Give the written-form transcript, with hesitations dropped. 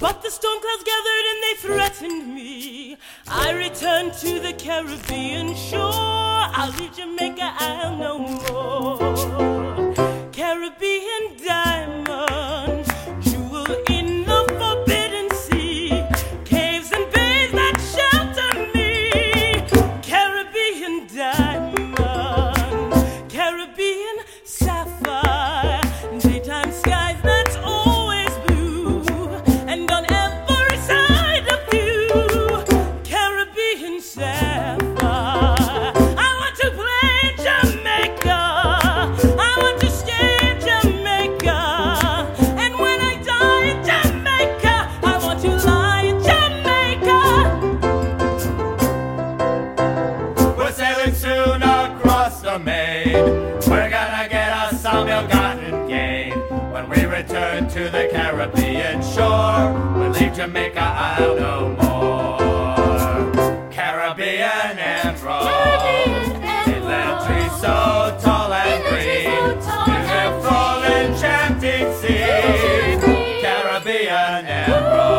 But the storm clouds gathered and they threatened me. I returned to the Caribbean shore. I'll leave Jamaica, I'll no more. Caribbean diamond, jewel in the forbidden sea, caves and bays that shelter me. Caribbean diamond, Caribbean sapphire, daytime skies that's always blue, and on every side of you, Caribbean sapphire. I want to play Jamaica, I want to stay in Jamaica, and when I die in Jamaica, I want to lie in Jamaica. We're sailing soon across the main. We're gonna get us some ill-gotten gain. When we return to the Caribbean shore, we'll leave Jamaica, I'll no more. Caribbean emerald, inland trees so tall and green, beautiful enchanting sea. Caribbean emerald.